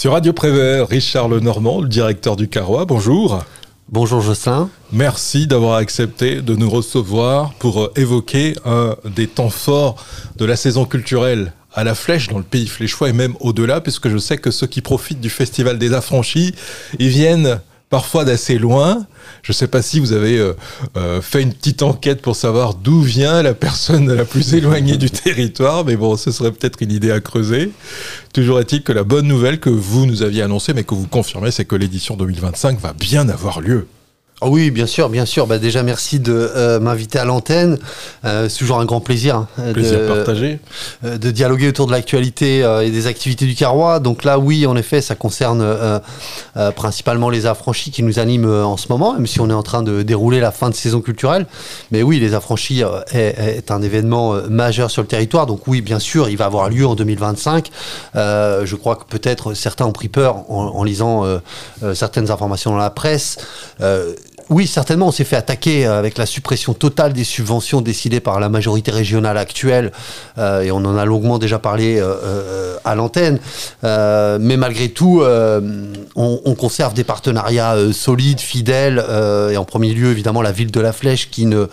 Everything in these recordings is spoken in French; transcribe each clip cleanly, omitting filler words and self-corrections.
Sur Radio Prévert, Richard Lenormand, le directeur du Carrois, bonjour. Bonjour Jocelyn. Merci d'avoir accepté de nous recevoir pour évoquer un des temps forts de la saison culturelle à la Flèche, dans le pays fléchois et même au-delà, puisque je sais que ceux qui profitent du Festival des Affranchis, ils viennent parfois d'assez loin. Je ne sais pas si vous avez fait une petite enquête pour savoir d'où vient la personne la plus éloignée du territoire, mais bon, ce serait peut-être une idée à creuser. Toujours est-il que la bonne nouvelle que vous nous aviez annoncée, mais que vous confirmez, c'est que l'édition 2025 va bien avoir lieu. Oui, bien sûr. Déjà, merci de m'inviter à l'antenne. C'est toujours un grand plaisir. Plaisir partagé. De dialoguer autour de l'actualité et des activités du Carrois. Donc là, oui, en effet, ça concerne principalement les Affranchis qui nous animent en ce moment, même si on est en train de dérouler la fin de saison culturelle. Mais oui, les Affranchis est un événement majeur sur le territoire. Donc oui, bien sûr, il va avoir lieu en 2025. Je crois que peut-être certains ont pris peur en lisant certaines informations dans la presse. Oui, certainement, on s'est fait attaquer avec la suppression totale des subventions décidées par la majorité régionale actuelle, et on en a longuement déjà parlé à l'antenne. Mais malgré tout, on conserve des partenariats solides, fidèles, et en premier lieu, évidemment, la ville de La Flèche qui ne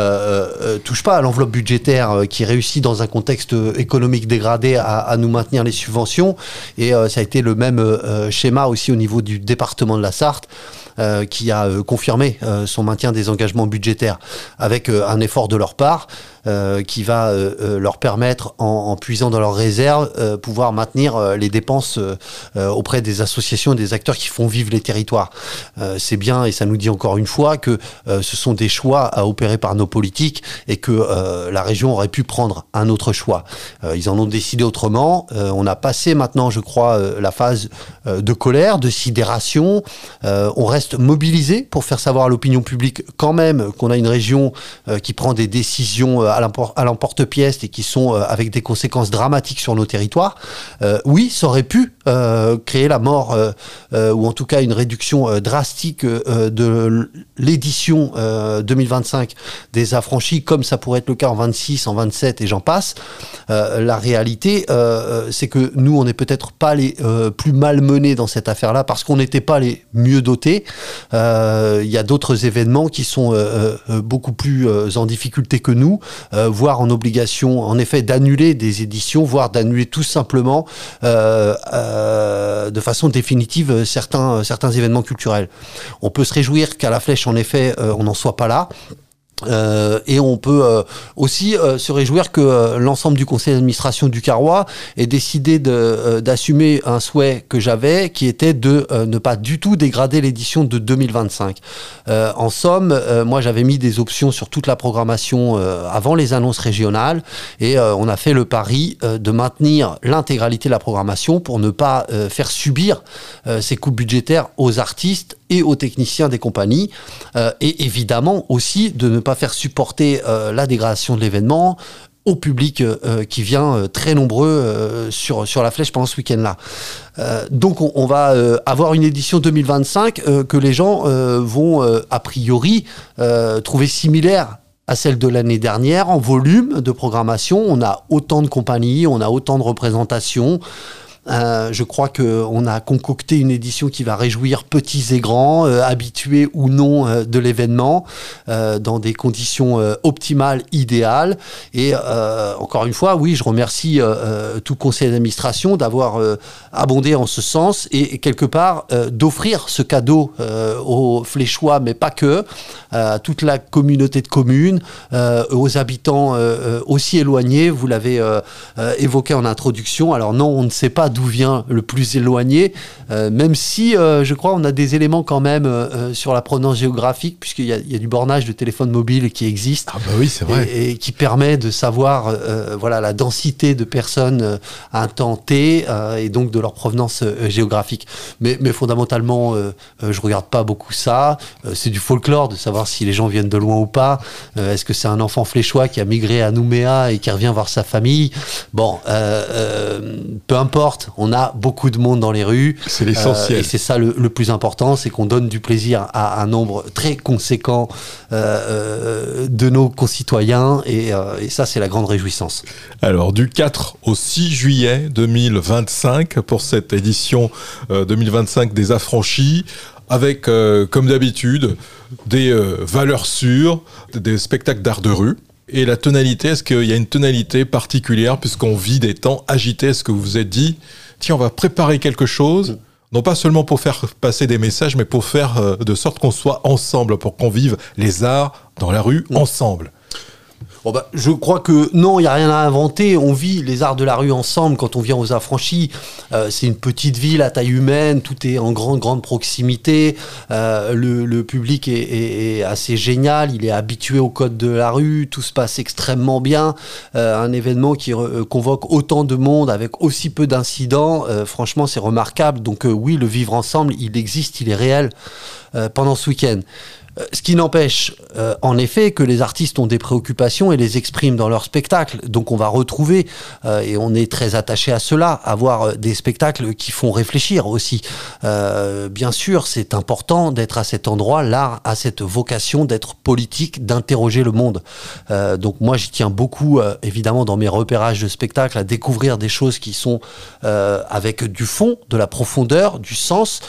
touche pas à l'enveloppe budgétaire, qui réussit dans un contexte économique dégradé à nous maintenir les subventions. Et ça a été le même schéma aussi au niveau du département de la Sarthe, qui a confirmé son maintien des engagements budgétaires avec un effort de leur part qui va leur permettre, en puisant dans leurs réserves, pouvoir maintenir les dépenses auprès des associations et des acteurs qui font vivre les territoires. C'est bien, et ça nous dit encore une fois que ce sont des choix à opérer par nos politiques et que la région aurait pu prendre un autre choix. Ils en ont décidé autrement. On a passé maintenant, je crois, la phase de colère, de sidération. On reste mobilisé pour faire savoir à l'opinion publique quand même qu'on a une région qui prend des décisions à l'emporte-pièce et qui sont avec des conséquences dramatiques sur nos territoires. Oui, ça aurait pu créer la mort ou en tout cas une réduction drastique de l'édition 2025 des Affranchis, comme ça pourrait être le cas en 26, en 27 et j'en passe. La réalité, c'est que nous, on n'est peut-être pas les plus malmenés dans cette affaire-là parce qu'on n'était pas les mieux dotés. Il y a d'autres événements qui sont beaucoup plus en difficulté que nous, voire en obligation, en effet, d'annuler des éditions, voire d'annuler tout simplement de façon définitive certains événements culturels. On peut se réjouir qu'à la Flèche, en effet, on n'en soit pas là. Et on peut aussi se réjouir que l'ensemble du conseil d'administration du Carrois ait décidé d'assumer un souhait que j'avais, qui était de ne pas du tout dégrader l'édition de 2025. En somme, moi j'avais mis des options sur toute la programmation avant les annonces régionales, et on a fait le pari de maintenir l'intégralité de la programmation pour ne pas faire subir ces coupes budgétaires aux artistes et aux techniciens des compagnies, et évidemment aussi de ne pas faire supporter la dégradation de l'événement au public qui vient très nombreux sur la Flèche pendant ce week-end-là. Donc on va avoir une édition 2025 que les gens vont a priori trouver similaire à celle de l'année dernière en volume de programmation. On a autant de compagnies, on a autant de représentations. Je crois qu'on a concocté une édition qui va réjouir petits et grands, habitués ou non de l'événement, dans des conditions optimales, idéales. Et encore une fois, oui, je remercie tout conseil d'administration d'avoir abondé en ce sens et quelque part d'offrir ce cadeau aux Fléchois, mais pas que, à toute la communauté de communes, aux habitants aussi éloignés. Vous l'avez évoqué en introduction. Alors non, on ne sait pas d'où vient le plus éloigné, même si je crois on a des éléments quand même sur la provenance géographique, puisqu'il y a du bornage de téléphone mobile qui existe. Ah bah oui, c'est vrai. Et qui permet de savoir voilà, la densité de personnes à un temps T, et donc de leur provenance géographique. Mais fondamentalement, je regarde pas beaucoup ça. C'est du folklore de savoir si les gens viennent de loin ou pas. Est-ce que c'est un enfant fléchois qui a migré à Nouméa et qui revient voir sa famille? Bon, peu importe. passe. On a beaucoup de monde dans les rues. C'est l'essentiel. Et c'est ça le plus important, c'est qu'on donne du plaisir à un nombre très conséquent de nos concitoyens. Et ça, c'est la grande réjouissance. Alors, du 4 au 6 juillet 2025, pour cette édition 2025 des Affranchis, avec, comme d'habitude, des valeurs sûres, des spectacles d'art de rue. Et la tonalité, est-ce qu'il y a une tonalité particulière, puisqu'on vit des temps agités? Est-ce que vous vous êtes dit, tiens, on va préparer quelque chose, non pas seulement pour faire passer des messages, mais pour faire de sorte qu'on soit ensemble, pour qu'on vive les arts dans la rue ensemble? Bon bah, je crois que non, il n'y a rien à inventer. On vit les arts de la rue ensemble quand on vient aux Affranchis. C'est une petite ville à taille humaine, tout est en grande proximité. Le public est assez génial, il est habitué au code de la rue, tout se passe extrêmement bien. Un événement qui convoque autant de monde avec aussi peu d'incidents, franchement c'est remarquable. Donc oui, le vivre ensemble, il existe, il est réel pendant ce week-end. Ce qui n'empêche, en effet, que les artistes ont des préoccupations et les expriment dans leurs spectacles. Donc on va retrouver, et on est très attaché à cela, avoir des spectacles qui font réfléchir aussi. Bien sûr, c'est important d'être à cet endroit. L'art a cette vocation d'être politique, d'interroger le monde. Donc moi, j'y tiens beaucoup, évidemment, dans mes repérages de spectacles, à découvrir des choses qui sont avec du fond, de la profondeur, du sens.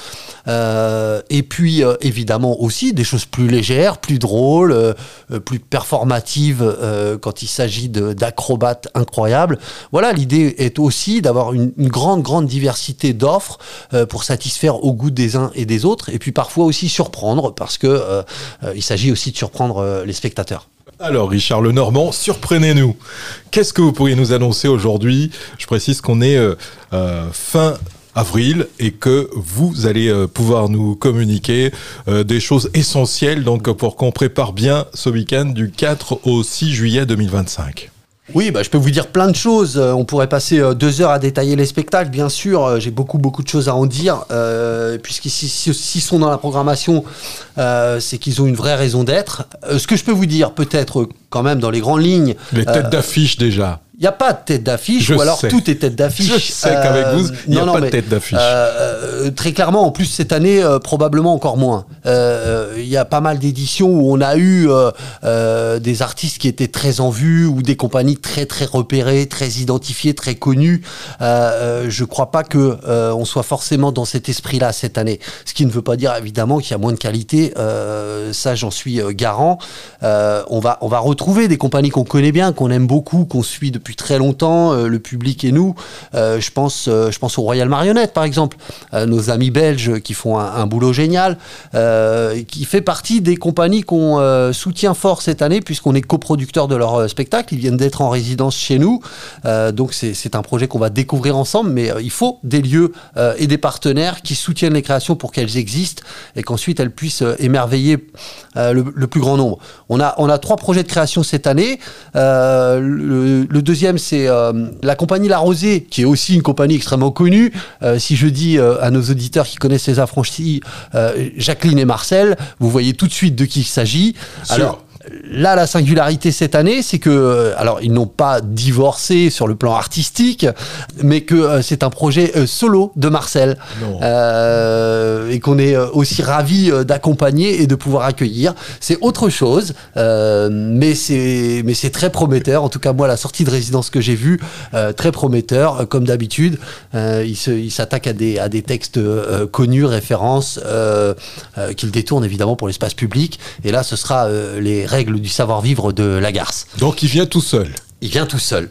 Et puis, évidemment, aussi des choses plus légères, plus drôles, plus performatives quand il s'agit d'acrobates incroyables. Voilà, l'idée est aussi d'avoir une grande diversité d'offres pour satisfaire au goût des uns et des autres, et puis parfois aussi surprendre, parce que il s'agit aussi de surprendre les spectateurs. Alors, Richard Lenormand, surprenez-nous. Qu'est-ce que vous pourriez nous annoncer aujourd'hui? Je précise qu'on est fin avril et que vous allez pouvoir nous communiquer des choses essentielles donc pour qu'on prépare bien ce week-end du 4 au 6 juillet 2025. Oui, bah, je peux vous dire plein de choses. On pourrait passer 2 heures à détailler les spectacles, bien sûr. J'ai beaucoup de choses à en dire. Puisqu'ils sont dans la programmation, c'est qu'ils ont une vraie raison d'être. Ce que je peux vous dire, peut-être quand même dans les grandes lignes... Les têtes d'affiche déjà. Il n'y a pas de tête d'affiche, ou alors tout est tête d'affiche. Je sais qu'avec vous, il n'y a pas de tête d'affiche. Très clairement, en plus cette année, probablement encore moins. Il y a pas mal d'éditions où on a eu des artistes qui étaient très en vue, ou des compagnies très repérées, très identifiées, très connues. Je crois pas que on soit forcément dans cet esprit-là cette année. Ce qui ne veut pas dire évidemment qu'il y a moins de qualité. Ça, j'en suis garant. On va retrouver des compagnies qu'on connaît bien, qu'on aime beaucoup, qu'on suit depuis très longtemps, le public et nous. Je pense au Royal Marionnette, par exemple, nos amis belges qui font un boulot génial, qui fait partie des compagnies qu'on soutient fort cette année, puisqu'on est coproducteur de leur spectacle. Ils viennent d'être en résidence chez nous, donc c'est un projet qu'on va découvrir ensemble, mais il faut des lieux et des partenaires qui soutiennent les créations pour qu'elles existent et qu'ensuite elles puissent émerveiller le plus grand nombre. On a 3 projets de création cette année. Le deuxième, c'est la compagnie La Rosée, qui est aussi une compagnie extrêmement connue. Si je dis à nos auditeurs qui connaissent les Affranchis, Jacqueline et Marcel, vous voyez tout de suite de qui il s'agit. Alors, là, la singularité cette année, c'est que, alors, ils n'ont pas divorcé sur le plan artistique, mais que c'est un projet solo de Marcel, et qu'on est aussi ravis d'accompagner et de pouvoir accueillir. C'est autre chose, mais c'est très prometteur. En tout cas, moi, la sortie de résidence que j'ai vue, très prometteur, comme d'habitude. Il s'attaque à des textes connus, références, qu'il détourne évidemment pour l'espace public. Et là, ce sera les règles du savoir-vivre de Lagarce. Donc il vient tout seul. Il vient tout seul.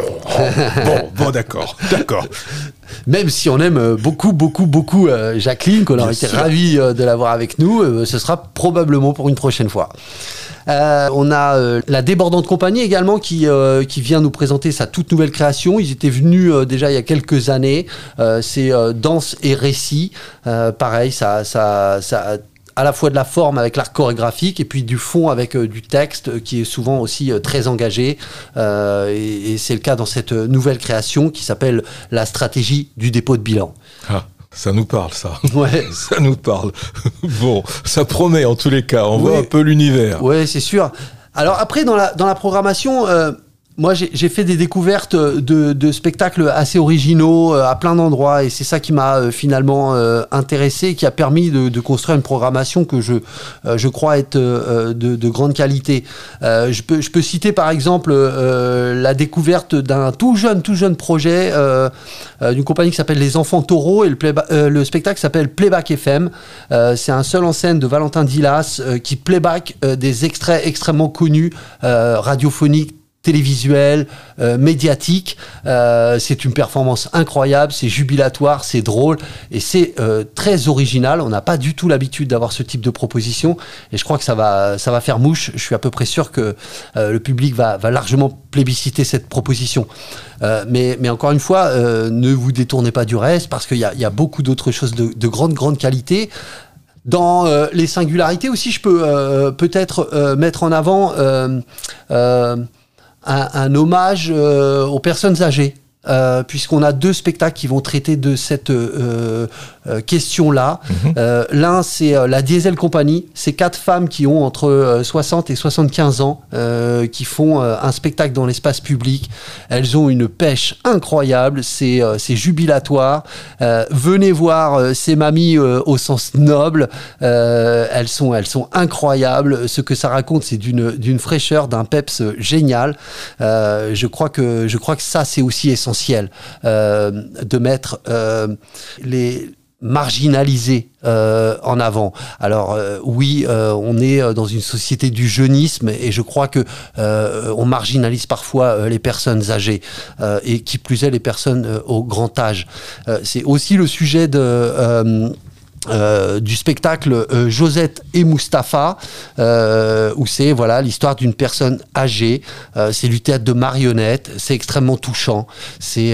Bon, d'accord. Même si on aime beaucoup Jacqueline, qu'on aurait été ravis de l'avoir avec nous, ce sera probablement pour une prochaine fois. On a la Débordante Compagnie également qui vient nous présenter sa toute nouvelle création. Ils étaient venus déjà il y a quelques années. C'est danse et récit. Pareil, ça à la fois de la forme avec l'art chorégraphique et puis du fond avec du texte qui est souvent aussi très engagé. Et c'est le cas dans cette nouvelle création qui s'appelle La stratégie du dépôt de bilan. Ah, ça nous parle, ça. Ouais. Ça nous parle. Bon, ça promet en tous les cas. On voit un peu l'univers. Ouais, c'est sûr. Alors après, dans la programmation... Moi, j'ai fait des découvertes de spectacles assez originaux à plein d'endroits, et c'est ça qui m'a finalement intéressé, qui a permis de construire une programmation que je crois être de grande qualité. Je peux citer par exemple la découverte d'un tout jeune projet d'une compagnie qui s'appelle Les Enfants Taureaux, et le spectacle s'appelle Playback FM. C'est un seul en scène de Valentin Dilas qui playback des extraits extrêmement connus, radiophoniques, télévisuel, médiatique. C'est une performance incroyable, c'est jubilatoire, c'est drôle et c'est très original. On n'a pas du tout l'habitude d'avoir ce type de proposition et je crois que ça va faire mouche. Je suis à peu près sûr que le public va largement plébisciter cette proposition. Mais encore une fois, ne vous détournez pas du reste parce qu'il y a beaucoup d'autres choses de grande qualité. Dans les singularités aussi, je peux peut-être mettre en avant un hommage aux personnes âgées, puisqu'on a 2 spectacles qui vont traiter de cette question-là. L'un, c'est la Diesel Company. C'est 4 femmes qui ont entre 60 et 75 ans qui font un spectacle dans l'espace public. Elles ont une pêche incroyable. C'est jubilatoire. Venez voir ces mamies au sens noble. Elles sont incroyables. Ce que ça raconte, c'est d'une fraîcheur, d'un peps génial. Je crois que ça, c'est aussi essentiel. De mettre les marginalisés en avant. Alors oui, on est dans une société du jeunisme et je crois que on marginalise parfois les personnes âgées et qui plus est les personnes au grand âge. C'est aussi le sujet du spectacle Josette et Mustapha, où c'est l'histoire d'une personne âgée. C'est du théâtre de marionnettes, c'est extrêmement touchant. C'est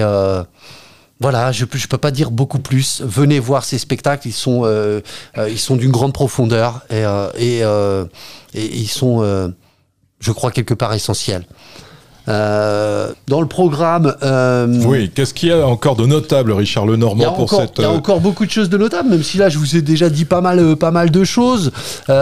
je peux pas dire beaucoup plus. Venez voir ces spectacles, ils sont d'une grande profondeur et ils sont, je crois, quelque part essentiels. Dans le programme... oui, qu'est-ce qu'il y a encore de notable, Richard Lenormand, Il y a encore beaucoup de choses de notables, même si là, je vous ai déjà dit pas mal de choses.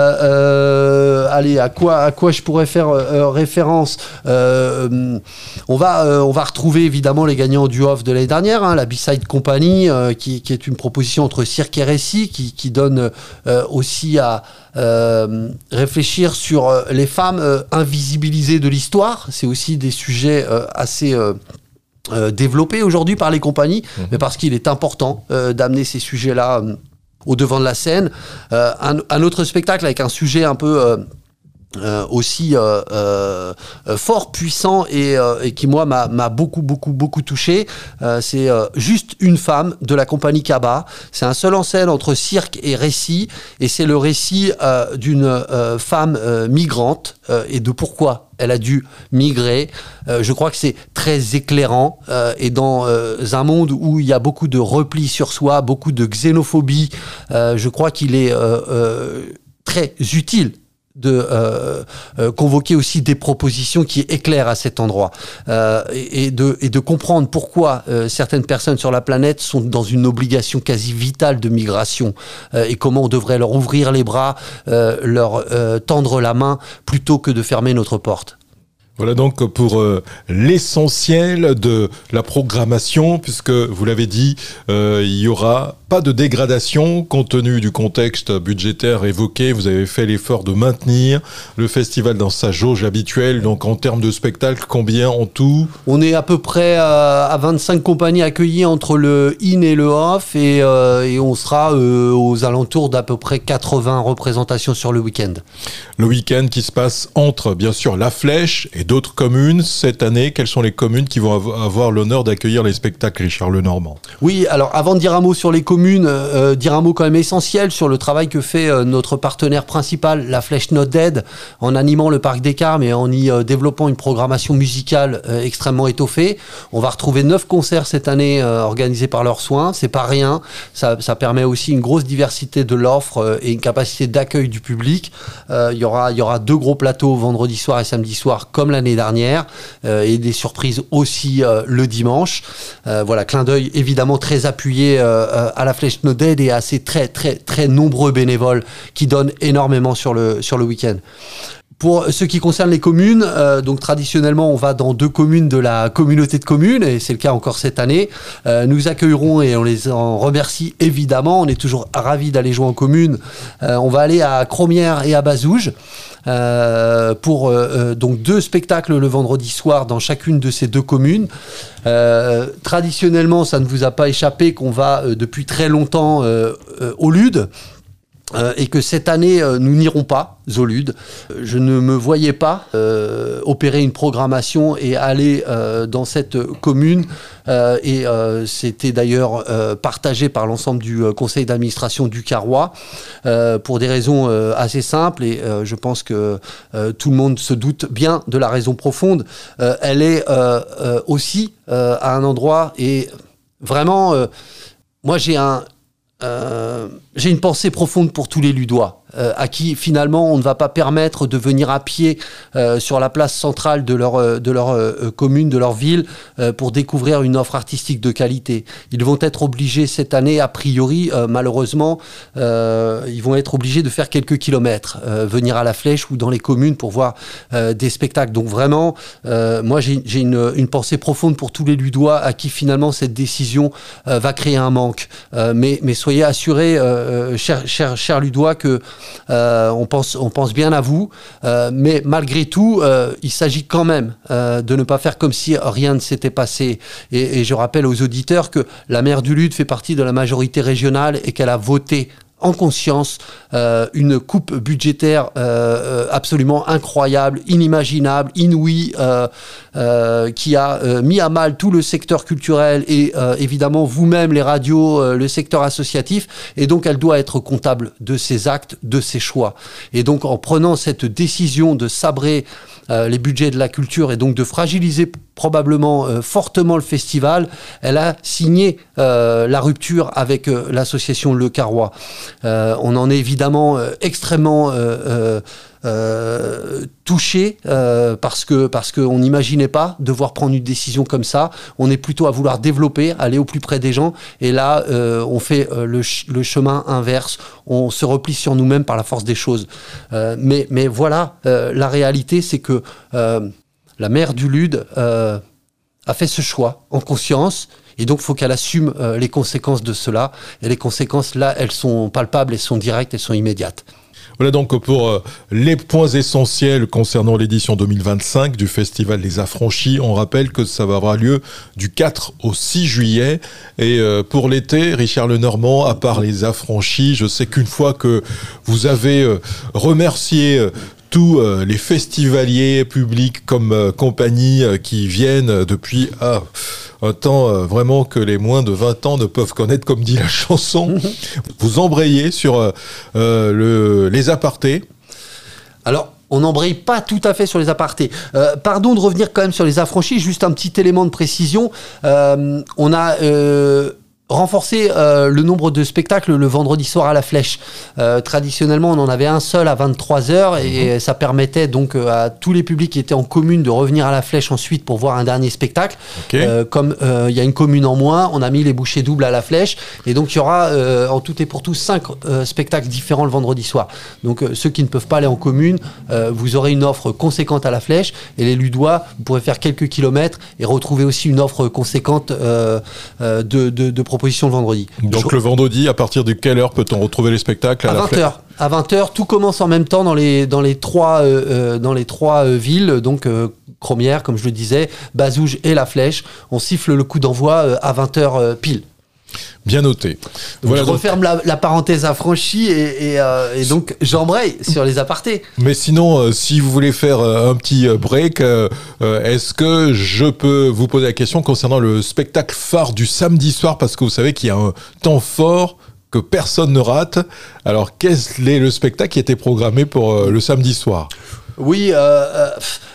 Allez, à quoi je pourrais faire référence on va retrouver évidemment les gagnants du off de l'année dernière, la B-Side Company, qui est une proposition entre cirque et récit, qui donne aussi à réfléchir sur les femmes invisibilisées de l'histoire. C'est aussi des sujets assez développés aujourd'hui par les compagnies, mais parce qu'il est important d'amener ces sujets-là au devant de la scène. Un autre spectacle avec un sujet un peu aussi fort, puissant et qui moi m'a beaucoup touché. C'est Juste une femme de la compagnie Kaba. C'est un seul en scène entre cirque et récit, et c'est le récit d'une femme migrante et de pourquoi elle a dû migrer. Je crois que c'est très éclairant et dans un monde où il y a beaucoup de repli sur soi, beaucoup de xénophobie, je crois qu'il est très utile de convoquer aussi des propositions qui éclairent à cet endroit et de comprendre pourquoi certaines personnes sur la planète sont dans une obligation quasi vitale de migration et comment on devrait leur ouvrir les bras, leur tendre la main plutôt que de fermer notre porte. Voilà donc pour l'essentiel de la programmation, puisque vous l'avez dit, il y aura pas de dégradation compte tenu du contexte budgétaire évoqué. Vous avez fait l'effort de maintenir le festival dans sa jauge habituelle. Donc en termes de spectacle, combien en tout ? On est à peu près à 25 compagnies accueillies entre le in et le off, et on sera aux alentours d'à peu près 80 représentations sur le week-end. Le week-end qui se passe entre, bien sûr, La Flèche et d'autres communes. Cette année, quelles sont les communes qui vont avoir l'honneur d'accueillir les spectacles, Richard Lenormand ? Oui, alors avant de dire un mot sur les communes, dire un mot quand même essentiel sur le travail que fait notre partenaire principal, La Flèche Not Dead, en animant le Parc des Carmes et en y développant une programmation musicale extrêmement étoffée. On va retrouver 9 concerts cette année organisés par leurs soins. C'est pas rien. Ça permet aussi une grosse diversité de l'offre et une capacité d'accueil du public. Il y aura 2 gros plateaux vendredi soir et samedi soir comme l'année dernière, et des surprises aussi le dimanche. Voilà, clin d'œil évidemment très appuyé à La Flèche Not Dead et à ces très très très nombreux bénévoles qui donnent énormément sur le week-end. Pour ce qui concerne les communes, donc traditionnellement, on va dans 2 communes de la communauté de communes, et c'est le cas encore cette année. Nous accueillerons, et on les en remercie évidemment, on est toujours ravis d'aller jouer en commune. On va aller à Cromières et à Bazouges pour donc 2 spectacles le vendredi soir dans chacune de ces 2 communes. Traditionnellement, ça ne vous a pas échappé qu'on va depuis très longtemps au Lude. Et que cette année, nous n'irons pas au Lude. Je ne me voyais pas opérer une programmation et aller dans cette commune. Et c'était d'ailleurs partagé par l'ensemble du conseil d'administration du Carrois pour des raisons assez simples. Et je pense que tout le monde se doute bien de la raison profonde. Elle est aussi à un endroit et vraiment, moi j'ai une pensée profonde pour tous les Ludois, à qui finalement on ne va pas permettre de venir à pied sur la place centrale de leur commune, de leur ville, pour découvrir une offre artistique de qualité. Ils vont être obligés cette année, a priori, malheureusement, ils vont être obligés de faire quelques kilomètres, venir à la Flèche ou dans les communes pour voir des spectacles. Donc vraiment, moi j'ai une pensée profonde pour tous les Ludois à qui finalement cette décision va créer un manque. Mais soyez assurés, chers Ludois, que on pense bien à vous, mais malgré tout, il s'agit quand même de ne pas faire comme si rien ne s'était passé. Et je rappelle aux auditeurs que la maire du Lude fait partie de la majorité régionale et qu'elle a voté en conscience une coupe budgétaire absolument incroyable, inimaginable, inouïe, qui a mis à mal tout le secteur culturel et évidemment vous-même, les radios, le secteur associatif, et donc elle doit être comptable de ses actes, de ses choix. Et donc en prenant cette décision de sabrer les budgets de la culture et donc de fragiliser probablement fortement le festival, elle a signé la rupture avec l'association Le Carrois. On en est évidemment extrêmement touché parce qu'on n'imaginait pas devoir prendre une décision comme ça. On est plutôt à vouloir développer, aller au plus près des gens, et là on fait le chemin inverse. On se replie sur nous-mêmes par la force des choses. Mais voilà, la réalité, c'est que la maire du Lude a fait ce choix en conscience, et donc il faut qu'elle assume les conséquences de cela. Et les conséquences, là, elles sont palpables, elles sont directes, elles sont immédiates. Voilà donc pour les points essentiels concernant l'édition 2025 du Festival Les Affranchis. On rappelle que ça va avoir lieu du 4 au 6 juillet. Et pour l'été, Richard Lenormand, à part Les Affranchis, je sais qu'une fois que vous avez remercié tous les festivaliers publics comme compagnie qui viennent depuis un temps vraiment que les moins de 20 ans ne peuvent connaître, comme dit la chanson. Vous embrayez sur les apartés. Alors, on n'embraye pas tout à fait sur les apartés. Pardon de revenir quand même sur Les Affranchis, juste un petit élément de précision. On a renforcer le nombre de spectacles le vendredi soir à la Flèche. Traditionnellement, on en avait un seul à 23h et ça permettait donc à tous les publics qui étaient en commune de revenir à la Flèche ensuite pour voir un dernier spectacle. Okay. Comme il y a une commune en moins, on a mis les bouchées doubles à la Flèche et donc il y aura en tout et pour tout 5 spectacles différents le vendredi soir. Donc ceux qui ne peuvent pas aller en commune, vous aurez une offre conséquente à la Flèche, et les Ludois, vous pourrez faire quelques kilomètres et retrouver aussi une offre conséquente de proposition le vendredi. Donc le vendredi, à partir de quelle heure peut-on retrouver les spectacles à 20h. À 20h, tout commence en même temps dans les trois villes, donc Cromières, comme je le disais, Bazouges et La Flèche. On siffle le coup d'envoi à 20h pile. Bien noté. Donc voilà, je referme la parenthèse affranchie et donc j'embraye sur les apartés. Mais sinon, si vous voulez faire un petit break, est-ce que je peux vous poser la question concernant le spectacle phare du samedi soir, parce que vous savez qu'il y a un temps fort que personne ne rate. Alors, quel est le spectacle qui était programmé pour le samedi soir ? Oui,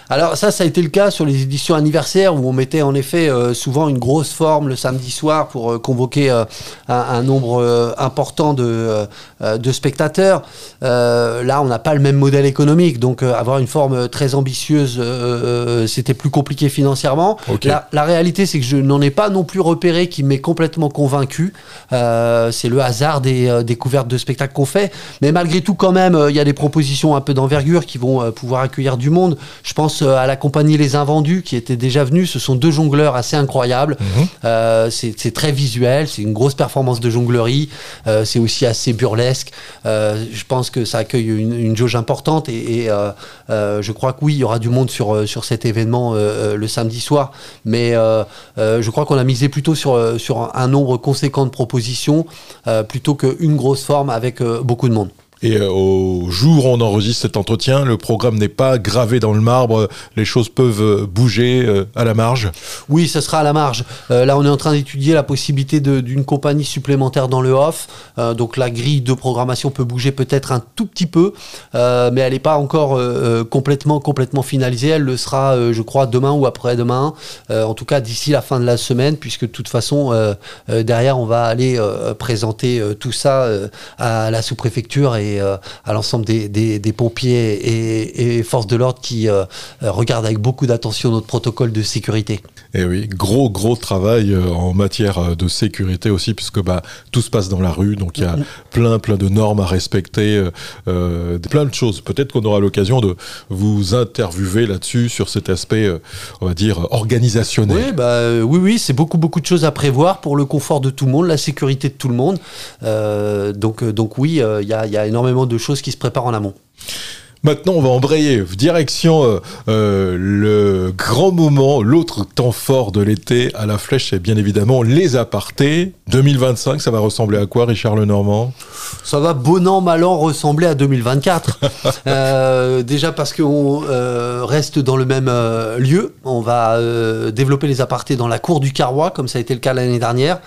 Alors ça a été le cas sur les éditions anniversaires où on mettait en effet souvent une grosse forme le samedi soir pour convoquer un nombre important de spectateurs. Là, on n'a pas le même modèle économique, donc avoir une forme très ambitieuse, c'était plus compliqué financièrement. Okay. La réalité, c'est que je n'en ai pas non plus repéré qui m'est complètement convaincu. C'est le hasard des découvertes de spectacles qu'on fait, mais malgré tout, quand même, il y a des propositions un peu d'envergure qui vont pouvoir accueillir du monde. Je pense à la compagnie Les Invendus qui était déjà venue. Ce sont deux jongleurs assez incroyables. C'est très visuel, c'est une grosse performance de jonglerie. C'est aussi assez burlesque. Je pense que ça accueille une jauge importante et je crois que oui, il y aura du monde sur cet événement le samedi soir. Mais je crois qu'on a misé plutôt sur un nombre conséquent de propositions plutôt qu'une grosse forme avec beaucoup de monde. Et au jour où on enregistre cet entretien, le programme n'est pas gravé dans le marbre, les choses peuvent bouger à la marge? Oui, ça sera à la marge. Là, on est en train d'étudier la possibilité d'une compagnie supplémentaire dans le off. Donc la grille de programmation peut bouger peut-être un tout petit peu, mais elle n'est pas encore complètement finalisée. Elle le sera, je crois, demain ou après-demain. En tout cas, d'ici la fin de la semaine, puisque de toute façon, derrière, on va aller présenter tout ça à la sous-préfecture et à l'ensemble des pompiers et forces de l'ordre qui regardent avec beaucoup d'attention notre protocole de sécurité. Et oui, gros travail en matière de sécurité aussi, puisque tout se passe dans la rue, donc il y a plein de normes à respecter, plein de choses. Peut-être qu'on aura l'occasion de vous interviewer là-dessus, sur cet aspect, on va dire, organisationnel. Oui, c'est beaucoup de choses à prévoir pour le confort de tout le monde, la sécurité de tout le monde. Donc oui, il y a énormément de choses qui se préparent en amont. Maintenant, on va embrayer direction le grand moment, l'autre temps fort de l'été à la Flèche, c'est bien évidemment les apartés. 2025, ça va ressembler à quoi, Richard Lenormand ? Ça va bon an, mal an ressembler à 2024. Déjà parce qu'on reste dans le même lieu. On va développer les apartés dans la cour du Carrois, comme ça a été le cas l'année dernière,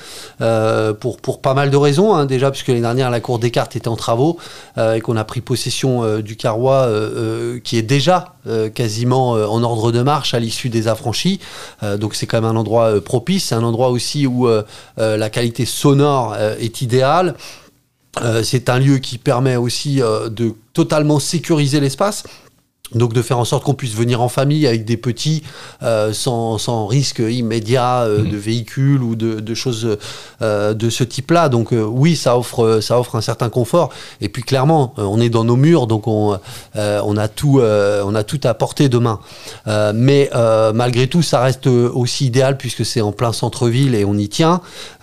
pour pas mal de raisons. Hein. Déjà, puisque l'année dernière, la cour Descartes était en travaux et qu'on a pris possession du Carrois, qui est déjà quasiment en ordre de marche à l'issue des affranchis. Donc c'est quand même un endroit propice. C'est un endroit aussi où la qualité sonore est idéale. C'est un lieu qui permet aussi de totalement sécuriser l'espace. Donc de faire en sorte qu'on puisse venir en famille avec des petits sans risque immédiat de véhicules ou de choses de ce type-là. Donc oui, ça offre un certain confort. Et puis clairement, on est dans nos murs, donc on a tout à portée de main. Mais malgré tout, ça reste aussi idéal puisque c'est en plein centre-ville et on y tient.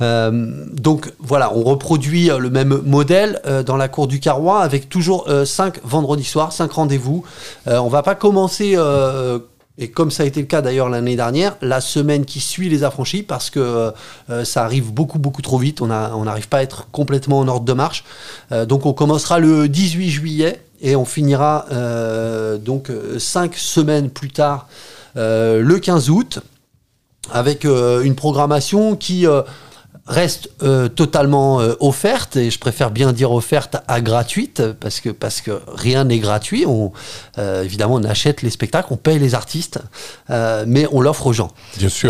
Donc voilà, on reproduit le même modèle dans la cour du Carrois avec toujours 5 vendredis soirs, 5 rendez-vous. On va pas commencer, et comme ça a été le cas d'ailleurs l'année dernière, la semaine qui suit les affranchis, parce que ça arrive beaucoup trop vite, on n'arrive pas à être complètement en ordre de marche. Donc on commencera le 18 juillet et on finira donc 5 semaines plus tard, le 15 août, avec une programmation qui... reste totalement offerte, et je préfère bien dire offerte à gratuite, parce que rien n'est gratuit. Évidemment, on achète les spectacles, on paye les artistes, mais on l'offre aux gens. Bien sûr.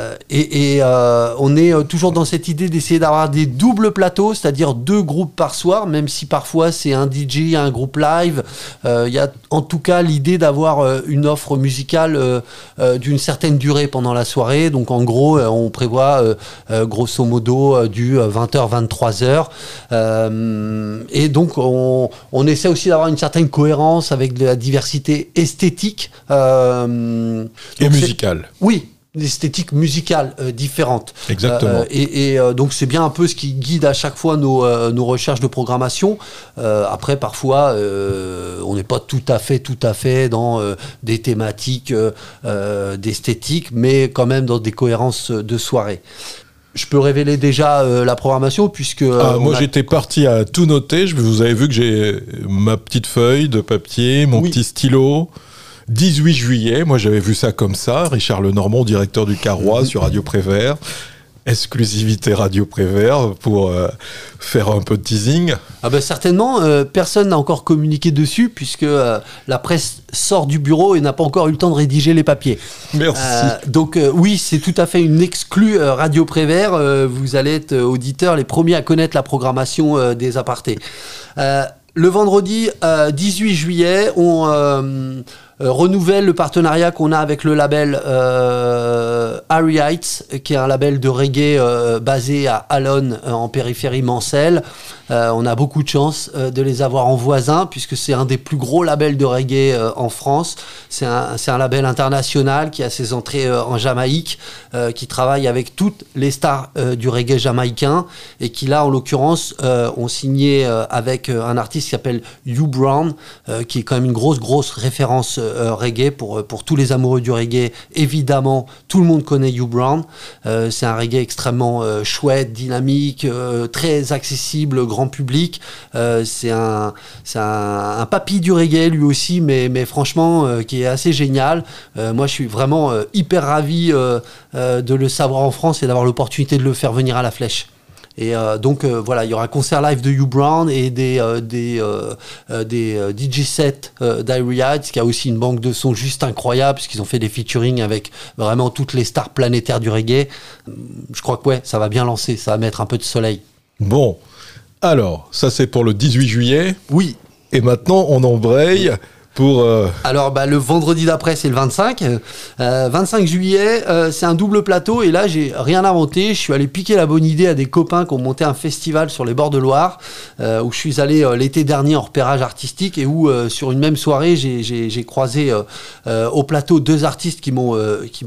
Et on est toujours dans cette idée d'essayer d'avoir des doubles plateaux, c'est-à-dire 2 groupes par soir, même si parfois c'est un DJ, un groupe live. Il y a en tout cas l'idée d'avoir une offre musicale d'une certaine durée pendant la soirée. Donc en gros, on prévoit grosso modo du 20h, 23h. Et donc, on essaie aussi d'avoir une certaine cohérence avec de la diversité esthétique. Et musicale. Oui, l'esthétique musicale différente. Exactement. Donc, c'est bien un peu ce qui guide à chaque fois nos recherches de programmation. Après, parfois, on n'est pas tout à fait dans des thématiques d'esthétique, mais quand même dans des cohérences de soirée. Je peux révéler déjà la programmation puisque... moi j'étais parti à tout noter, vous avez vu que j'ai ma petite feuille de papier, mon petit stylo. 18 juillet, moi j'avais vu ça comme ça, Richard Lenormand, directeur du Carrois sur Radio Prévert. exclusivité Radio Prévert pour faire un peu de teasing? Ah ben certainement, personne n'a encore communiqué dessus puisque la presse sort du bureau et n'a pas encore eu le temps de rédiger les papiers. Merci. Donc oui, c'est tout à fait une exclue Radio Prévert. Vous allez être auditeurs les premiers à connaître la programmation des apartés. Le vendredi 18 juillet, on renouvelle le partenariat qu'on a avec le label Harry Heights, qui est un label de reggae basé à Allon, en périphérie mancelle. On a beaucoup de chance de les avoir en voisin, puisque c'est un des plus gros labels de reggae en France. C'est un label international qui a ses entrées en Jamaïque, qui travaille avec toutes les stars du reggae jamaïcain, et qui là, en l'occurrence, ont signé avec un artiste qui s'appelle Hugh Brown, qui est quand même une grosse référence reggae pour tous les amoureux du reggae. Évidemment, tout le monde connaît Hugh Brown. C'est un reggae extrêmement chouette, dynamique, très accessible, grand public. C'est un papy du reggae lui aussi, mais franchement qui est assez génial. Moi je suis vraiment hyper ravi de le savoir en France et d'avoir l'opportunité de le faire venir à la Flèche. Et donc voilà, il y aura un concert live de Hugh Brown et des DJ sets d'Harry Heights, qui a aussi une banque de sons juste incroyable, puisqu'ils ont fait des featuring avec vraiment toutes les stars planétaires du reggae. Je crois que ouais, ça va bien lancer, ça va mettre un peu de soleil. Bon, alors, ça c'est pour le 18 juillet. Oui. Et maintenant, on embraye pour... Alors, le vendredi d'après, c'est le 25. 25 juillet, c'est un double plateau. Et là, j'ai rien inventé. Je suis allé piquer la bonne idée à des copains qui ont monté un festival sur les bords de Loire, où je suis allé l'été dernier en repérage artistique, et où, sur une même soirée, j'ai croisé au plateau deux artistes qui m'ont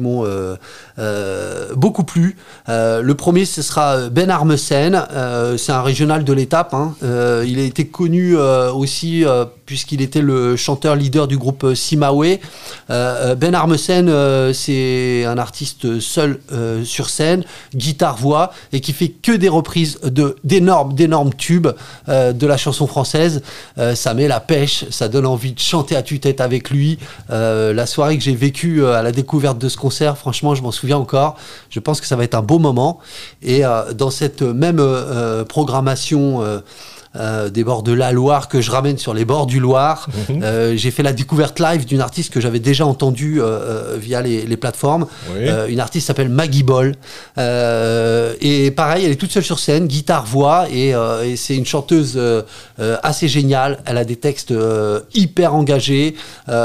beaucoup plu. Le premier, ce sera Ben Armesen. C'est un régional de l'étape. Hein. Il a été connu aussi puisqu'il était le chanteur leader du groupe Simawe. Ben Armesen, c'est un artiste seul sur scène, guitare-voix, et qui fait que des reprises d'énormes tubes de la chanson française. Ça met la pêche, ça donne envie de chanter à tue-tête avec lui. La soirée que j'ai vécue à la découverte de ce concert, franchement, je m'en souviens encore. Je pense que ça va être un beau moment. Et dans cette même programmation des bords de la Loire, que je ramène sur les bords du Loire, j'ai fait la découverte live d'une artiste que j'avais déjà entendue via les plateformes. Oui. Une artiste s'appelle Maggie Ball, et pareil, elle est toute seule sur scène, guitare-voix, et c'est une chanteuse assez géniale. Elle a des textes hyper engagés.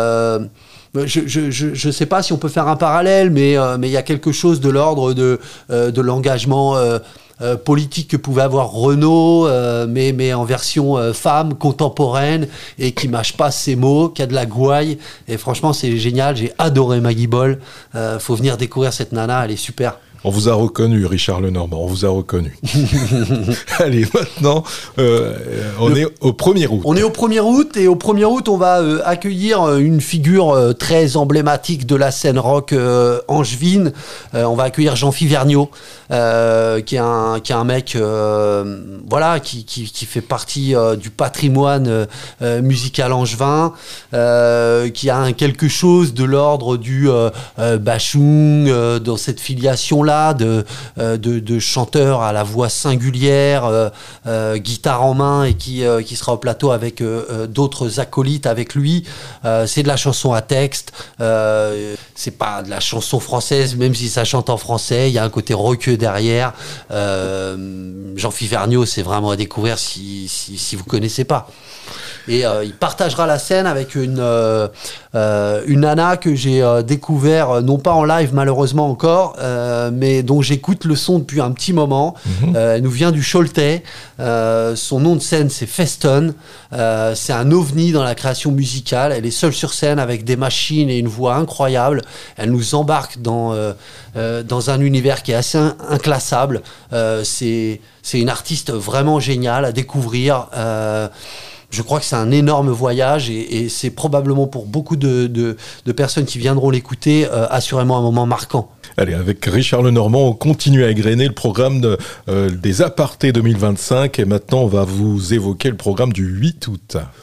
Je sais pas si on peut faire un parallèle, mais il y a quelque chose de l'ordre de l'engagement politique que pouvait avoir Renaud, mais en version femme, contemporaine, et qui mâche pas ses mots, qui a de la gouaille. Et franchement, c'est génial. J'ai adoré Maggie Ball. Faut venir découvrir cette nana, elle est super. On vous a reconnu, Richard Lenormand, on vous a reconnu. Allez, maintenant, on est au 1er août. On est au 1er août, et au 1er août, on va accueillir une figure très emblématique de la scène rock angevine. On va accueillir Jean-Philippe Vergniaud, qui est un mec voilà, qui fait partie du patrimoine musical angevin, qui a quelque chose de l'ordre du bachung, dans cette filiation-là, de chanteurs à la voix singulière, guitare en main, et qui sera au plateau avec d'autres acolytes avec lui. C'est de la chanson à texte, c'est pas de la chanson française, même si ça chante en français. Il y a un côté rockeux derrière. Jean-Philippe Vergniaud, c'est vraiment à découvrir si vous connaissez pas. Et il partagera la scène avec une nana que j'ai découvert, non pas en live malheureusement encore, mais dont j'écoute le son depuis un petit moment. Elle nous vient du Choletais. Son nom de scène, c'est Feston. C'est un ovni dans la création musicale. Elle est seule sur scène avec des machines et une voix incroyable. Elle nous embarque dans un univers qui est assez inclassable. C'est une artiste vraiment géniale à découvrir. Je crois que c'est un énorme voyage, et c'est probablement pour beaucoup de personnes qui viendront l'écouter assurément un moment marquant. Allez, avec Richard Lenormand, on continue à égrener le programme des apartés 2025, et maintenant on va vous évoquer le programme du 8 août.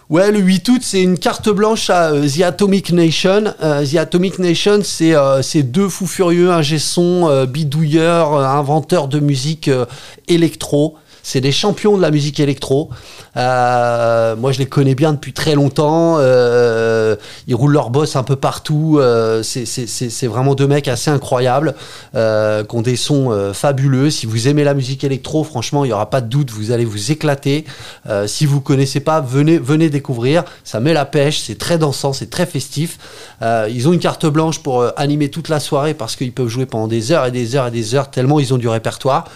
Ouais, le 8 août, c'est une carte blanche à The Atomic Nation. The Atomic Nation, c'est deux fous furieux, ingé son, bidouilleurs, inventeurs de musique électro. C'est des champions de la musique électro. Moi, je les connais bien depuis très longtemps. Ils roulent leur boss un peu partout. C'est vraiment deux mecs assez incroyables, qui ont des sons fabuleux. Si vous aimez la musique électro, franchement, il n'y aura pas de doute, vous allez vous éclater. Si vous ne connaissez pas, venez découvrir. Ça met la pêche, c'est très dansant, c'est très festif. Ils ont une carte blanche pour animer toute la soirée parce qu'ils peuvent jouer pendant des heures et des heures et des heures, tellement ils ont du répertoire.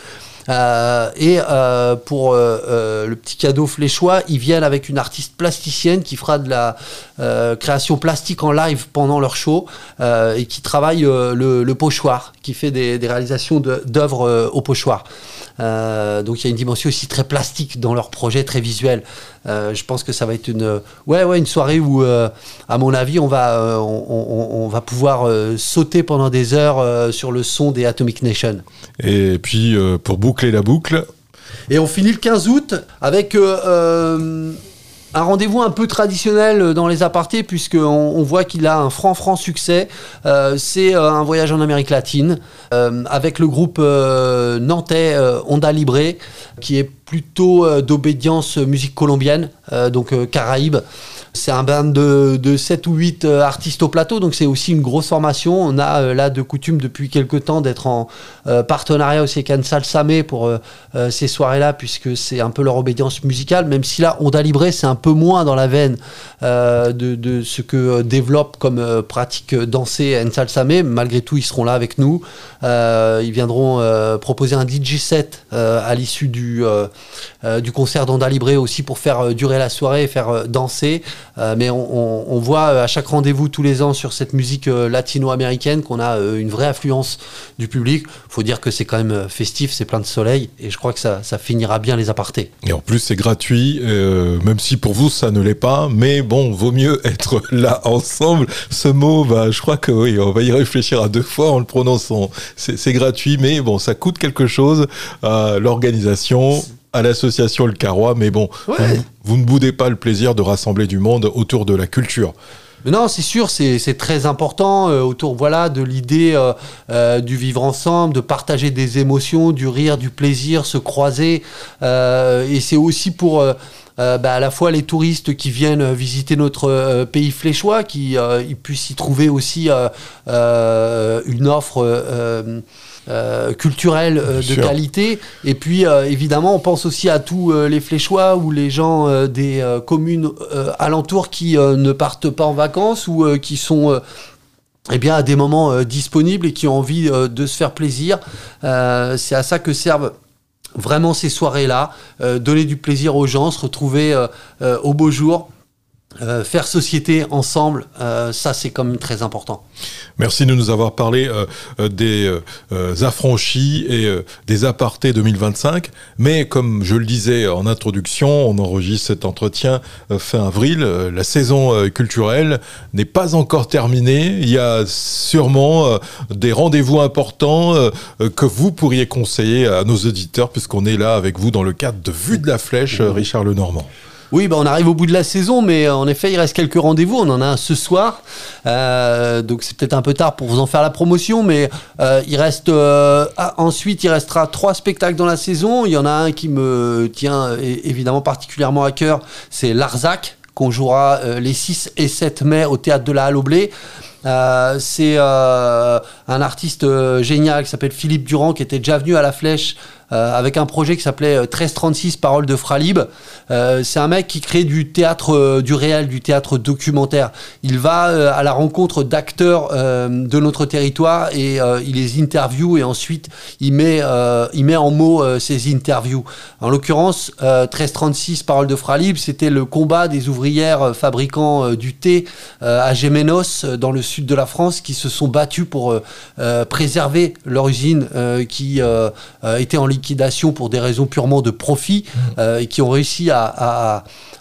Pour le petit cadeau fléchois, ils viennent avec une artiste plasticienne qui fera de la création plastique en live pendant leur show et qui travaille le pochoir, qui fait des réalisations d'œuvres au pochoir. Donc il y a une dimension aussi très plastique dans leur projet, très visuel. Je pense que ça va être une soirée où, à mon avis, on va pouvoir sauter pendant des heures sur le son des Atomic Nation. Et puis, pour boucler la boucle... Et on finit le 15 août avec... un rendez-vous un peu traditionnel dans les apartés, puisqu'on voit qu'il a un franc succès. C'est un voyage en Amérique latine avec le groupe nantais Onda Libre, qui est plutôt d'obédience musique colombienne, donc Caraïbes. C'est un band de 7 ou 8 artistes au plateau, donc c'est aussi une grosse formation. On a là de coutume depuis quelques temps d'être en partenariat aussi avec Ensal Samé pour ces soirées-là, puisque c'est un peu leur obédience musicale, même si là, Onda Libre, c'est un peu moins dans la veine de ce que développe comme pratique dansée Ensal Samé. Malgré tout, ils seront là avec nous. Ils viendront proposer un DJ set à l'issue du concert d'Onda Libre aussi, pour faire durer la soirée et faire danser. Mais on voit à chaque rendez-vous tous les ans sur cette musique latino-américaine qu'on a une vraie affluence du public. Faut dire que c'est quand même festif, c'est plein de soleil, et je crois que ça finira bien les apartés. Et en plus c'est gratuit, même si pour vous ça ne l'est pas, mais bon, vaut mieux être là ensemble. Ce mot, je crois que oui, on va y réfléchir à deux fois en le prononçant. C'est gratuit, mais bon, ça coûte quelque chose à l'organisation, à l'association Le Carrois, mais bon, ouais. Vous ne boudez pas le plaisir de rassembler du monde autour de la culture. Non, c'est sûr, c'est très important autour de l'idée du vivre ensemble, de partager des émotions, du rire, du plaisir, se croiser. Et c'est aussi pour à la fois les touristes qui viennent visiter notre pays fléchois, ils puissent y trouver aussi une offre culturelle de qualité. Et puis évidemment, on pense aussi à tous les Fléchois ou les gens des communes alentours qui ne partent pas en vacances ou qui sont à des moments disponibles et qui ont envie de se faire plaisir. C'est à ça que servent vraiment ces soirées-là, donner du plaisir aux gens, se retrouver au beau jour. Faire société ensemble, ça c'est quand même très important. Merci de nous avoir parlé des affranchis et des apartés 2025. Mais comme je le disais en introduction, on enregistre cet entretien fin avril. La saison culturelle n'est pas encore terminée. Il y a sûrement des rendez-vous importants que vous pourriez conseiller à nos auditeurs, puisqu'on est là avec vous dans le cadre de Vue de la Flèche, Richard Lenormand. Oui, on arrive au bout de la saison, mais en effet, il reste quelques rendez-vous. On en a un ce soir, donc c'est peut-être un peu tard pour vous en faire la promotion, mais il reste ensuite, il restera 3 spectacles dans la saison. Il y en a un qui me tient évidemment particulièrement à cœur, c'est Larzac, qu'on jouera les 6 et 7 mai au Théâtre de la Halle au Blé. C'est un artiste génial qui s'appelle Philippe Durand, qui était déjà venu à la Flèche avec un projet qui s'appelait 1336 Paroles de Fralib. C'est un mec qui crée du théâtre du réel, du théâtre documentaire. Il va à la rencontre d'acteurs de notre territoire et il les interviewe, et ensuite il met en mots ces interviews. En l'occurrence, 1336 Paroles de Fralib, c'était le combat des ouvrières fabricant du thé à Gémenos, dans le sud de la France, qui se sont battues pour préserver leur usine qui était en liquidation pour des raisons purement de profit, et qui ont réussi à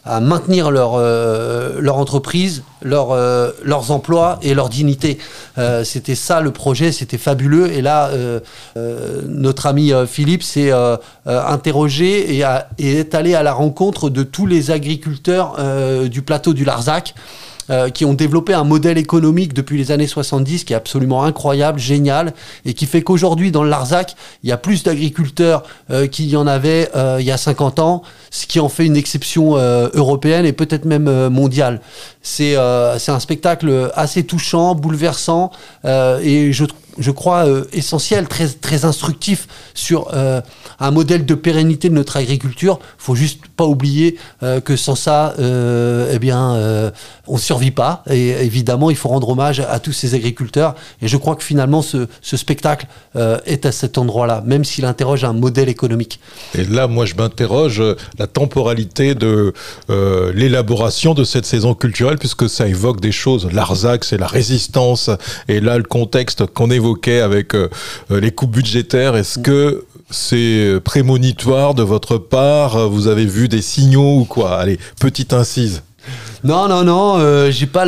à maintenir leur entreprise, leurs emplois et leur dignité. C'était ça le projet, c'était fabuleux. Et là, notre ami Philippe s'est interrogé et est allé à la rencontre de tous les agriculteurs du plateau du Larzac, qui ont développé un modèle économique depuis les années 70 qui est absolument incroyable, génial, et qui fait qu'aujourd'hui, dans le Larzac, il y a plus d'agriculteurs qu'il y en avait il y a 50 ans, ce qui en fait une exception européenne et peut-être même mondiale. C'est un spectacle assez touchant, bouleversant, et je crois essentiel, très, très instructif sur un modèle de pérennité de notre agriculture. Faut juste pas oublier que sans ça, on survit pas. Et évidemment, il faut rendre hommage à tous ces agriculteurs. Et je crois que finalement, ce spectacle est à cet endroit-là, même s'il interroge un modèle économique. Et là, moi, je m'interroge la temporalité de l'élaboration de cette saison culturelle, puisque ça évoque des choses. Larzac, c'est la résistance. Et là, le contexte qu'on évoquait avec les coupes budgétaires, est-ce que c'est prémonitoire de votre part? Vous avez vu des signaux ou quoi? Allez, petite incise. Non, j'ai pas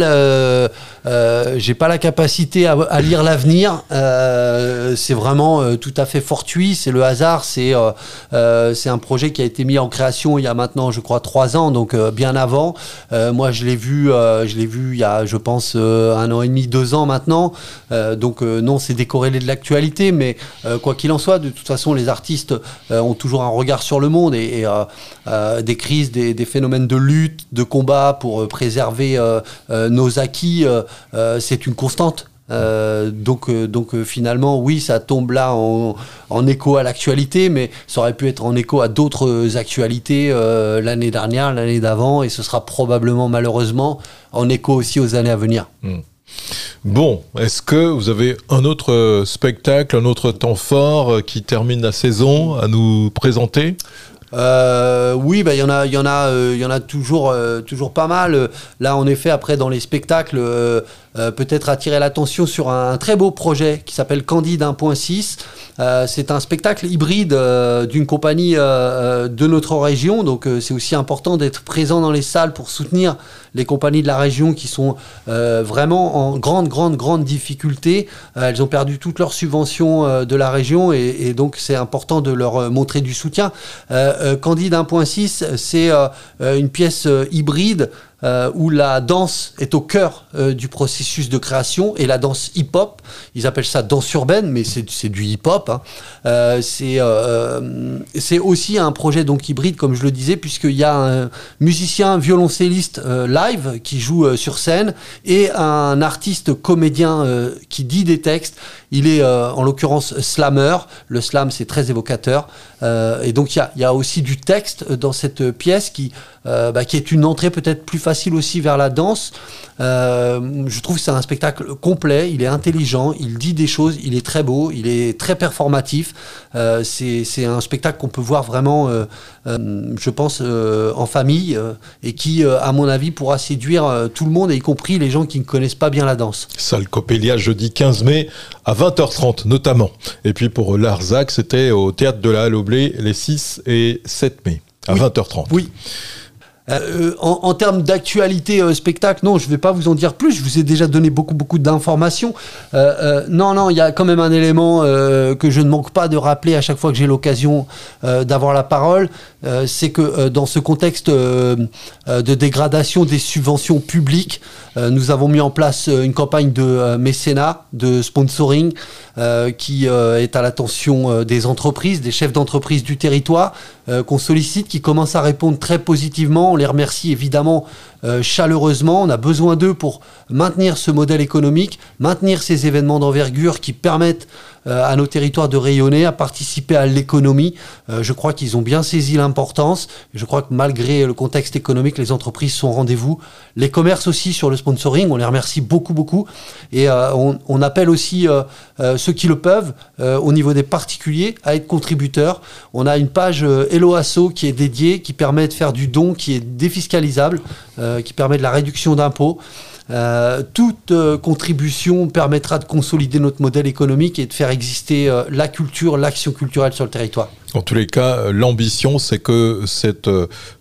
la capacité à lire l'avenir. C'est vraiment tout à fait fortuit, c'est le hasard. C'est un projet qui a été mis en création il y a maintenant, je crois, 3 ans, donc bien avant. Moi, je l'ai vu il y a, je pense, 1 an et demi, 2 ans maintenant. Non, c'est décorrélé de l'actualité, mais quoi qu'il en soit, de toute façon, les artistes ont toujours un regard sur le monde et des crises, des phénomènes de lutte, de combat pour préserver nos acquis, c'est une constante. Donc finalement, oui, ça tombe là en écho à l'actualité, mais ça aurait pu être en écho à d'autres actualités l'année dernière, l'année d'avant, et ce sera probablement, malheureusement, en écho aussi aux années à venir. Bon, est-ce que vous avez un autre spectacle, un autre temps fort qui termine la saison à nous présenter ? Oui, il y en a toujours pas mal. Là, en effet, après, dans les spectacles, peut-être attirer l'attention sur un très beau projet qui s'appelle Candide 1.6. C'est un spectacle hybride d'une compagnie de notre région, donc c'est aussi important d'être présent dans les salles pour soutenir les compagnies de la région qui sont vraiment en grande difficulté. Elles ont perdu toutes leurs subventions de la région et donc c'est important de leur montrer du soutien. Candide 1.6, c'est une pièce hybride où la danse est au cœur du processus de création, et la danse hip-hop, ils appellent ça danse urbaine, mais c'est du hip-hop, hein. C'est aussi un projet donc hybride, comme je le disais, puisqu'il y a un musicien violoncelliste live qui joue sur scène et un artiste comédien qui dit des textes. Il est en l'occurrence slammer. Le slam, c'est très évocateur, et donc il y a aussi du texte dans cette pièce qui est une entrée peut-être plus facile aussi vers la danse. Je trouve que c'est un spectacle complet, il est intelligent, il dit des choses, il est très beau, il est très performatif. C'est un spectacle qu'on peut voir vraiment, je pense, en famille, et qui, à mon avis, pourra séduire tout le monde, y compris les gens qui ne connaissent pas bien la danse. Salle Coppelia, jeudi 15 mai, à 20h30 notamment. Et puis pour Larzac, c'était au Théâtre de la Halle au Blé les 6 et 7 mai, à 20h30. Oui. En termes d'actualité spectacle, non, je ne vais pas vous en dire plus. Je vous ai déjà donné beaucoup d'informations. Non, il y a quand même un élément que je ne manque pas de rappeler à chaque fois que j'ai l'occasion d'avoir la parole. C'est que dans ce contexte de dégradation des subventions publiques, nous avons mis en place une campagne de mécénat, de sponsoring, qui est à l'attention des entreprises, des chefs d'entreprise du territoire, qu'on sollicite, qui commencent à répondre très positivement. On les remercie évidemment chaleureusement. On a besoin d'eux pour maintenir ce modèle économique, maintenir ces événements d'envergure qui permettent à nos territoires de rayonner, à participer à l'économie. Je crois qu'ils ont bien saisi l'importance. Je crois que malgré le contexte économique, les entreprises sont au rendez-vous. Les commerces aussi sur le sponsoring, on les remercie beaucoup. Et on appelle aussi ceux qui le peuvent, au niveau des particuliers, à être contributeurs. On a une page Hello Asso qui est dédiée, qui permet de faire du don, qui est défiscalisable, qui permet de la réduction d'impôts. Toute contribution permettra de consolider notre modèle économique et de faire exister la culture, l'action culturelle sur le territoire. En tous les cas, l'ambition, c'est que cette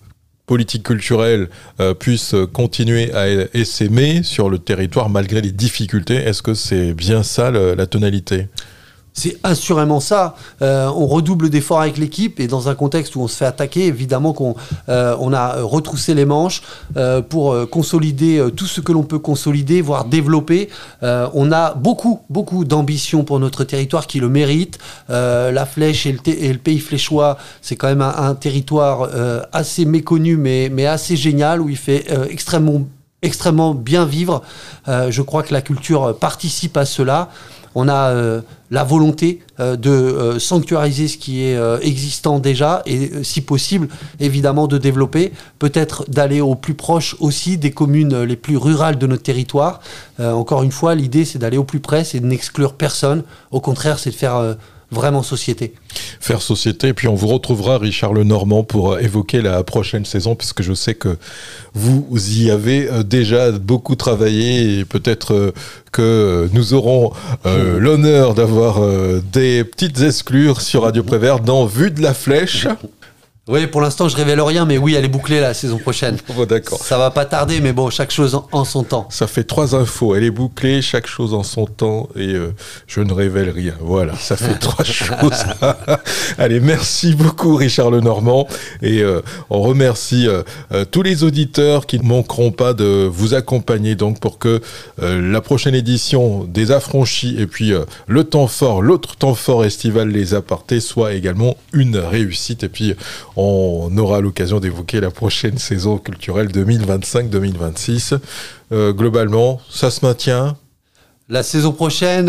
politique culturelle puisse continuer à essaimer sur le territoire malgré les difficultés. Est-ce que c'est bien ça la tonalité ? C'est assurément ça. On redouble d'efforts avec l'équipe et dans un contexte où on se fait attaquer, évidemment qu'on a retroussé les manches pour consolider tout ce que l'on peut consolider, voire développer. On a beaucoup d'ambition pour notre territoire qui le mérite. La Flèche et le pays fléchois, c'est quand même un territoire assez méconnu mais assez génial où il fait extrêmement bien vivre. Je crois que la culture participe à cela. On a la volonté de sanctuariser ce qui est existant déjà et, si possible, évidemment, de développer, peut-être d'aller au plus proche aussi des communes les plus rurales de notre territoire. Encore une fois, l'idée, c'est d'aller au plus près, c'est de n'exclure personne. Au contraire, c'est de faire vraiment société. Faire société, et puis on vous retrouvera, Richard Lenormand, pour évoquer la prochaine saison, puisque je sais que vous y avez déjà beaucoup travaillé, et peut-être que nous aurons l'honneur d'avoir des petites exclures sur Radio Prévert dans Vue de la Flèche. Oui, pour l'instant, je révèle rien, mais oui, elle est bouclée la saison prochaine. Bon, d'accord. Ça va pas tarder, mais bon, chaque chose en son temps. Ça fait 3 infos. Elle est bouclée, chaque chose en son temps, et je ne révèle rien. Voilà, ça fait 3 choses. Allez, merci beaucoup, Richard Lenormand, et on remercie tous les auditeurs qui ne manqueront pas de vous accompagner donc pour que la prochaine édition des Affranchis et puis l'autre temps fort estival, les apartés, soit également une réussite. Et puis on aura l'occasion d'évoquer la prochaine saison culturelle 2025-2026. Globalement, ça se maintient ? La saison prochaine,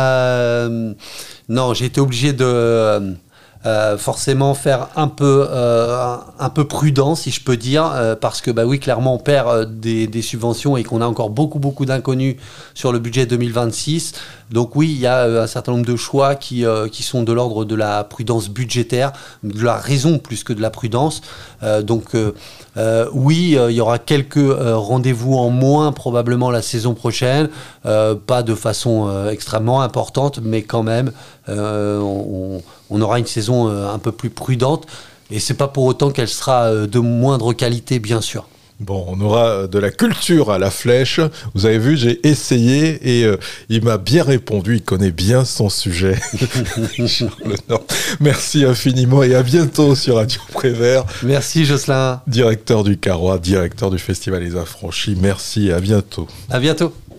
non, j'ai été obligé de forcément faire un peu prudent, si je peux dire, parce que oui, clairement, on perd des subventions et qu'on a encore beaucoup d'inconnus sur le budget 2026. Donc oui, il y a un certain nombre de choix qui sont de l'ordre de la prudence budgétaire, de la raison plus que de la prudence. Oui, il y aura quelques rendez-vous en moins probablement la saison prochaine, pas de façon extrêmement importante, mais quand même, on aura une saison un peu plus prudente, et c'est pas pour autant qu'elle sera de moindre qualité, bien sûr. Bon, on aura de la culture à la Flèche. Vous avez vu, j'ai essayé et il m'a bien répondu. Il connaît bien son sujet. Merci infiniment et à bientôt sur Radio Prévert. Merci Jocelyn. Directeur du Carrois, directeur du Festival Les Affranchis. Merci et à bientôt. À bientôt.